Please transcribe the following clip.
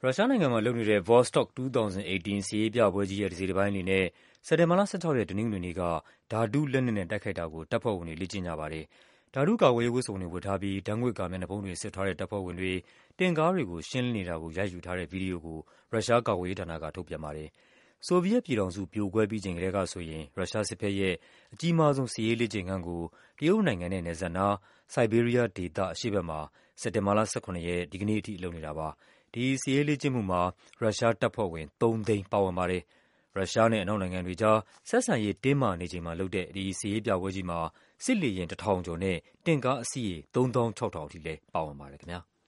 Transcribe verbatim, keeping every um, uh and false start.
ရုရှားနိုင်ငံမှာလုပ်နေတဲ့ Vostok ၂၀၁၈ စစ်ရေးပြပွဲကြီးရဲ့ တစိတ်တပိုင်းအနေနဲ့ စက်တင်ဘာလ ၁၆ ရက် တနင်္ဂနွေနေ့က ဓာတုလက်နက်နဲ့ တိုက်ခိုက်တာကို တပ်ဖွဲ့ဝင်တွေ လေ့ကျင့်ကြပါတယ်။ ဓာတုကာကွယ်ရေးဝတ်စုံတွေ ဝတ်ထားပြီး ဓာတ်ငွေ့ကာ မျက်နှာဖုံးတွေ စွပ်ထားတဲ့ တပ်ဖွဲ့ဝင်တွေ တင့်ကားတွေကို ရှင်းလင်းနေတာကို ရိုက်ယူထားတဲ့ ဗွီဒီယိုကို ရုရှားကာကွယ်ရေးဌာနက ထုတ်ပြန်ပါတယ်။ ဆိုဗီယက်ပြည်ထောင်စု ပြိုကွဲပြီးချိန်ကတည်းကဆိုရင် ရုရှားစစ်ဘက်ရဲ့ အကြီးမားဆုံး စစ်ရေးလေ့ကျင့်ခန်းကို တရုတ်နိုင်ငံနဲ့ နယ်စပ်နား ဆိုက်ဘေးရီးယားဒေသ အရှေ့ဘက်မှာ စက်တင်ဘာလ ၁၇ ရက် ဒီကနေ့အထိ လုပ်နေတာပါ။ ဒီစစ်ရေးလေ့ကျင့်မှုမှာ ရုရှားတပ်ဖွဲ့ဝင် သုံးသိန်း ပါဝင်ပါတယ်။ ရုရှားနဲ့ အနောက်နိုင်ငံတွေကြား ဆက်ဆံရေး တင်းမာနေချိန်မှာလုပ်တဲ့ ဒီစစ်ရေးပြပွဲကြီးမှာ စစ်လေယာဉ် ၁,၀၀၀ ကျော်နဲ့ တင့်ကားအစီးရေ သုံးသောင်းခြောက်ထောင်ထိလည်း ပါဝင်ပါတယ်ခင်ဗျာ။